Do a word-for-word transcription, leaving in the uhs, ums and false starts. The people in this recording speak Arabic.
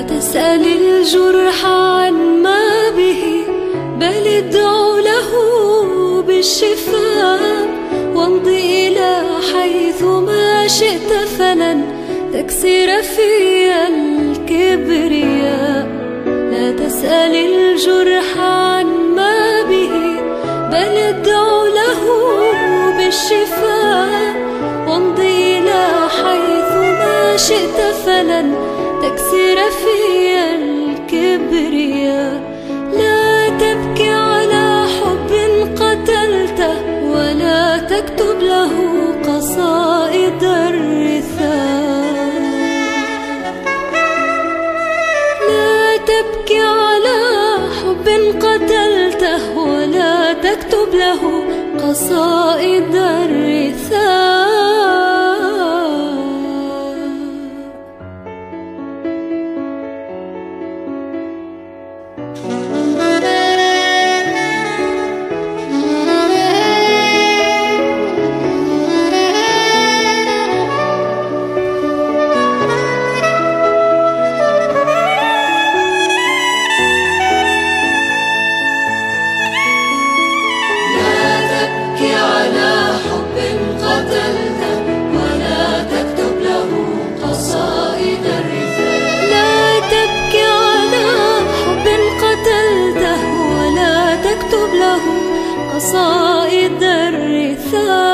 تسأل الجرح عن ما به، بل ادعو له بالشفاء. وامضي إلى حيث ما شئت فلن تكسر في الكبرياء. لا تسأل الجرح عن ما به، بل ادعو له بالشفاء. وامضي إلى حيث ما شئت فلن تكسر في الكبرياء. لا تبكي على حب قتلته، ولا تكتب له قصائد الرثاء. لا تبكي على حب قتلته، ولا تكتب له قصائد الرثاء. قصائد الرثاء.